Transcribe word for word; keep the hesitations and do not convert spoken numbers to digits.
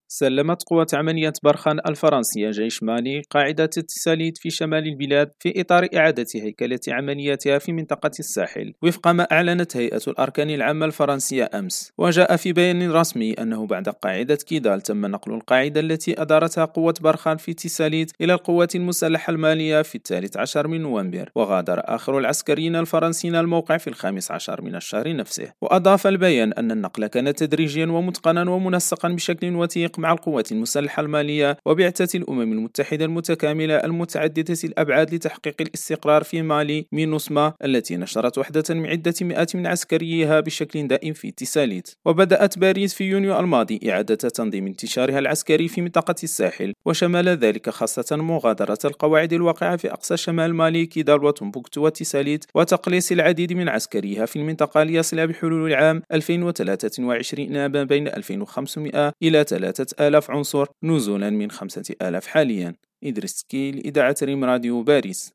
سلمت قوات عملية برخان الفرنسية جيش مالي قاعدة تساليت في شمال البلاد في إطار إعادة هيكلة عملياتها في منطقة الساحل وفق ما أعلنت هيئة الأركان العامة الفرنسية أمس. وجاء في بيان رسمي أنه بعد قاعدة كيدال تم نقل القاعدة التي أدارتها قوة برخان في تساليت إلى القوات المسلحة المالية في الثالث عشر من نوفمبر، وغادر آخر العسكريين الفرنسيين الموقع في الخامس عشر من الشهر نفسه. وأضاف البيان أن النقل كان تدريجيا ومتقنا ومنسقا بشكل وثيق مع القوات المسلحة المالية وبعثة الأمم المتحدة المتكاملة المتعددة الأبعاد لتحقيق الاستقرار في مالي مينوسما، التي نشرت وحدة من عدة مئات من عسكريها بشكل دائم في تساليت. وبدأت باريس في يونيو الماضي إعادة تنظيم انتشارها العسكري في منطقة الساحل، وشمل ذلك خاصة مغادرة القواعد الواقعة في أقصى شمال مالي كيدال وتمبوكتو وتساليت، وتقليص العديد من عسكريها في المنطقة ليصل بحلول العام ألفين وثلاثة وعشرين ما بين ألفين وخمسمائة إلى ثلاثة آلاف عنصر، نزولا من خمسة آلاف حاليا. إدريس كيل، إذاعة ريم راديو باريس.